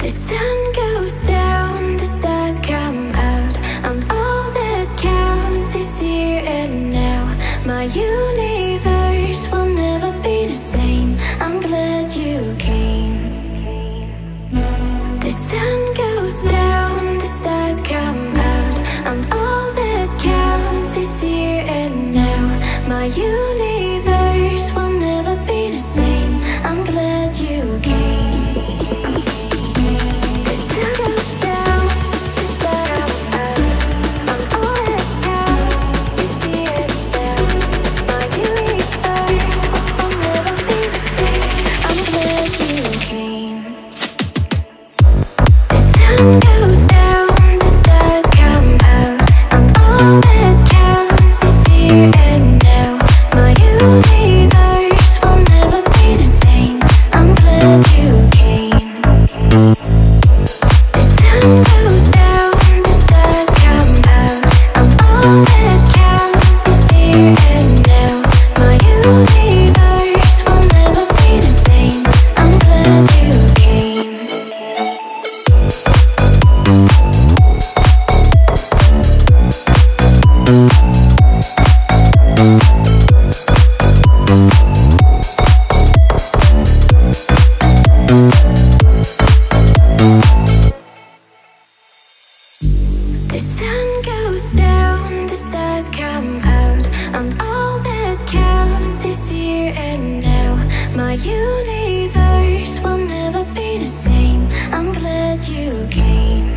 The sun goes down, the stars come out, and all that counts is here and now. My universe will never be the same. I'm glad you came. The sun goes down, the stars come out, and all that counts is here and now. My universe will never be the same. I'm glad you came. The sun goes down, the stars come out, and all that counts is here and now. My universe will never be the same. I'm glad you came.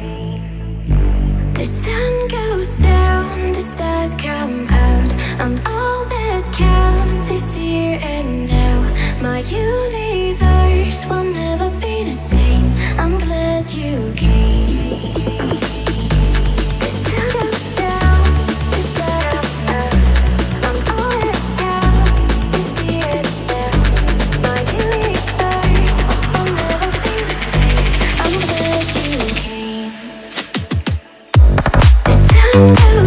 The sun goes down, the stars come out, and all that counts is here and now. My universe will never be the same. I'm glad you came. I'm